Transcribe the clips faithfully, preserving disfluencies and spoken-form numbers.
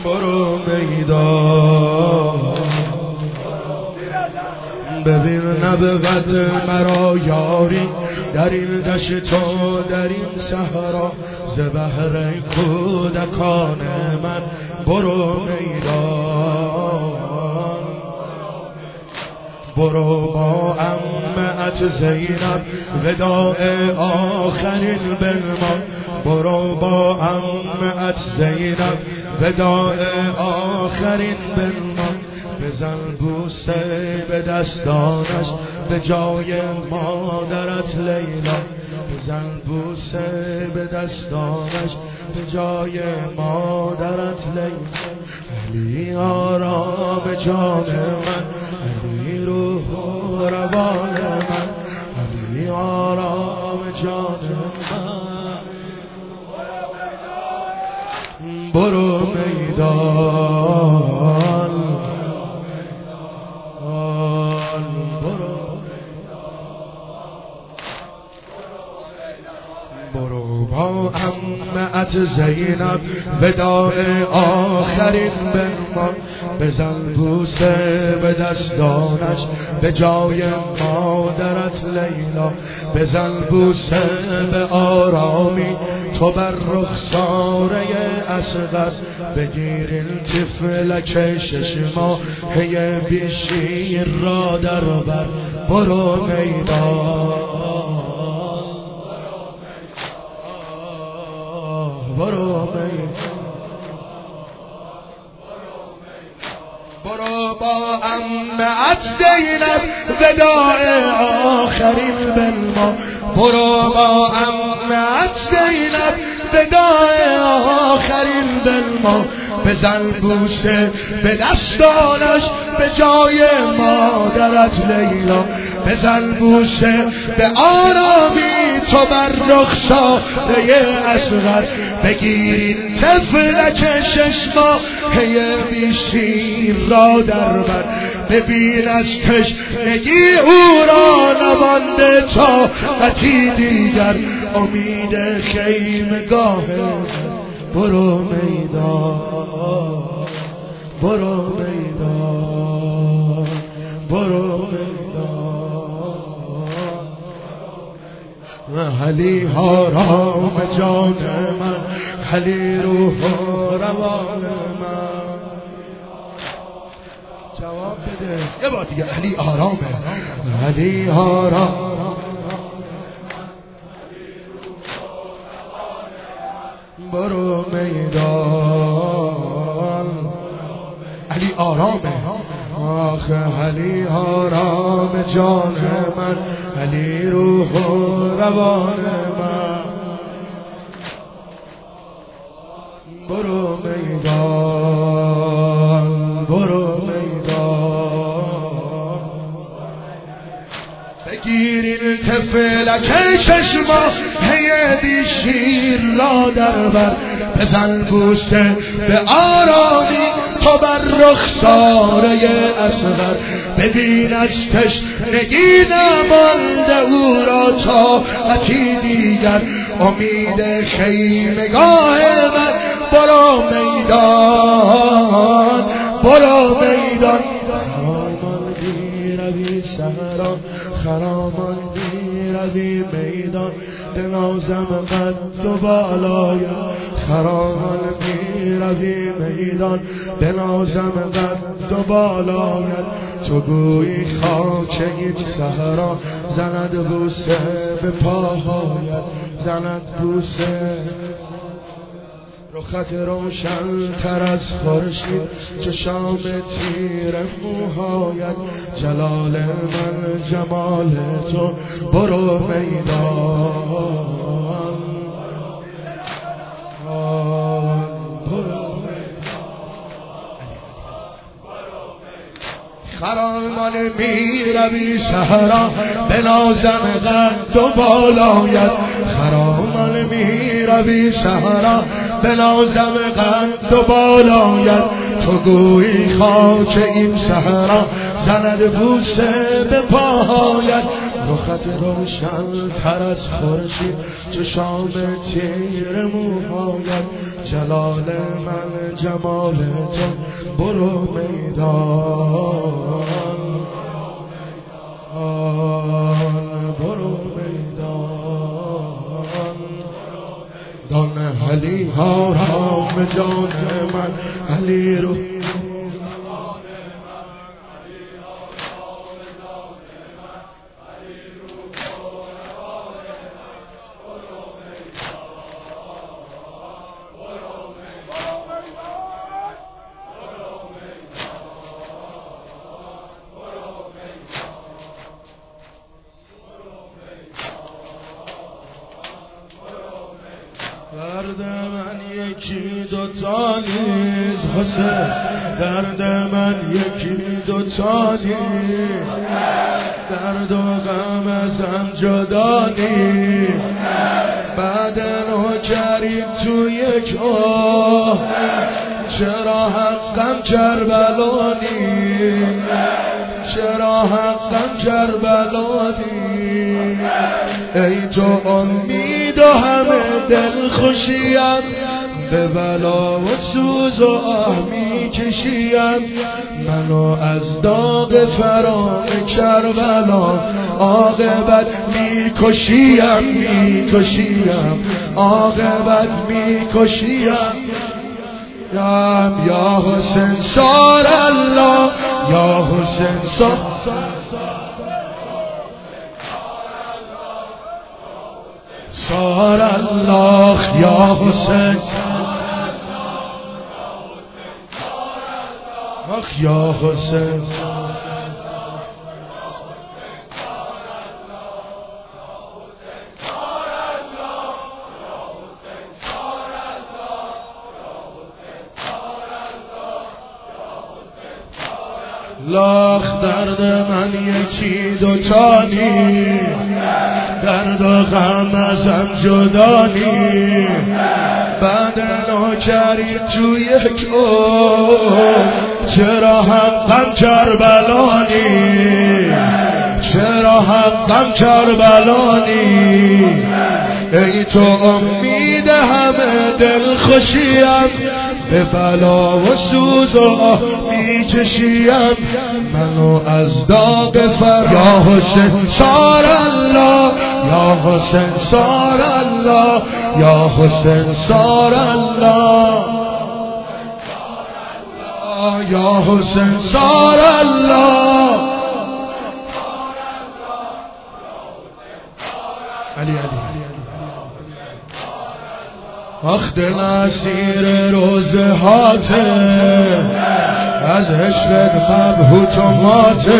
برو میدان ببین نبود مرا یاری در این دشت و در این صحرا ز بهر کودکان من برو میدان برو با عمت زینب وداع آخرین بنما برو با عمت زینب وداع آخرین بنما بزن بوسه به دستانش به جای مادرت لیلا بزن بوسه به دستانش به جای مادرت لیلا علی آرام جان من علی روح و روان من علی آرام جان من برو میدان برو با عمت زینب وداع آخرین بنما بزن بوسه به دستانش به جای مادرت لیلا بزن بوسه به آرامی تو بر رخساره اصغر بگیر این طفلک شش ماهه بیشیر را در بر برو میدان برو میدان برو با عمت زینب وداع آخرین بنما برو با عمت زینب وداع آخرین بنما بزن بوسه به دستانش به جای مادرت لیلا بزن بوسه به آرامی تو بر رخساره اصغر بگیر این طفلک شش ماهه بیشیر را در بر ببین از تشنگی او را نمانده طاقتی دیگر امید خیمگاه برو میدان برو میدان برو میدان علی آرام جان من علی روح و روان من جواب بده یه بار دیگه علی آرامه علی آرام برو میدان علی آرامه آخه علی آرام جان من علی روح و روان من برو میدان برو میدان بگیر این طفلک شش ماهه بیشیر را در بر بزن بوسه به آرامی تو بر رخساره اصغر ببین از تشنگی نمانده او را طاقتی دیگر امید خیمگاه من برو میدان برو میدان خرامان روی صحرا خرامان روی میدان بنازم قد و بالای خرامان روی میدان بنازم قد و بالایت تو گویی خاک این صحرا زند بوسه به پاهایت زند بوسه رخت روشن تر از خورشید چشام تیر موهایت جلال من جمال تو برو میدان برو خرامان می روی صحرا بنازم قد و بالایت خرامان می روی صحرا بنازم قد و بالایت تو گویی خاک این صحرا زند بوسه به پایت، رخت روشن تر از خورشید، چشام تیر موهایت، جلال من جمال تو، برو میدان برو میدان، دان علی آرام جان من، علی رو درد من یکی دوتا نیز حسین، درد من یکی دوتا نیز، درد و غم ازم جدا نیز، بعد نوکری تو یک آه، چرا حقم کربلا نیز، چرا حقم کربلا نیز، ای تو امید و همه دل خوشیم، به بلا و سوز و آه می کشیم، منو از داغ فرام کربلا عاقبت می کشیم، می کشیم عاقبت می کشیم. یا حسین سار الله، یا حسین سار سار الله، یا حسین آخ یا حسین لاخ درد من یکی دوتا نیست، درد و غم ازم جدا نیست، بعد نوکری تو یک عمر، چرا حقم کربلا نیست، چرا حقم کربلا نیست، ای تو امید همه دل خوشیم، به بلا و سوز و آه می کشیم، منو از داغ فر یا حسین سار الله، یا حسین سار الله، یا حسین سار الله، یا حسین سار الله، علی علی آخ دل اسیر روزهاته، از عشقت مبهوت و ماته،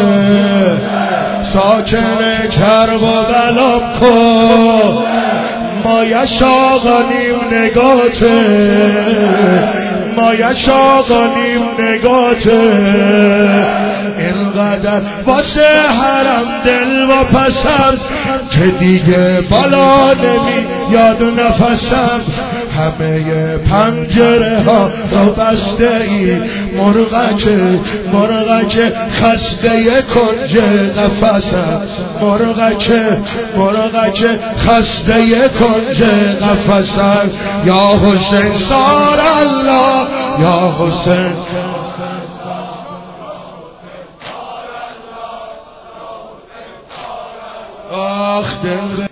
ساکن کرب و بلام کن، مایش آقا نیم نگاته، مایش آقا نیم نگاته، اینقدر واسه حرم دل و پسم، که دیگه بالا نمی یاد نفسم، همه پنجره ها رو بسته ای، مرغک مرغک خسته کنج قفسم، مرغک مرغک خسته کنج قفسم، یا حسین سار الله، یا حسین آخ دل